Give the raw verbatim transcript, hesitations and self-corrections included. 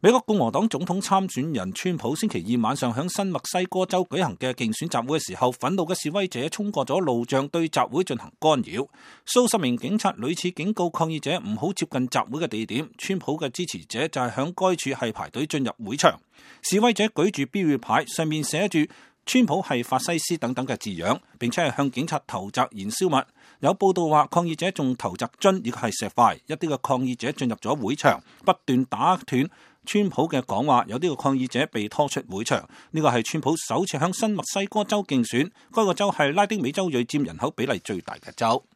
美國共和黨總統參選人川普星期二晚上響新墨西哥州舉行嘅競選集會嘅時候，憤怒嘅示威者衝過咗路障，對集會進行干擾。數十名警察屢次警告抗議者唔好接近集會嘅地點。川普嘅支持者就係響該處係排隊進入會場。示威者舉住標語牌，上面寫住川普係法西斯等等嘅字樣，並且係向警察投擲燃燒物。有報道話抗議者仲投擲樽，亦係石塊。一啲嘅抗議者進入咗會場，不斷打斷川普嘅講話，有啲嘅抗議者被拖出會場。呢個係川普首次向新墨西哥州競選，該個州係拉丁美洲裔佔人口比例最大嘅州。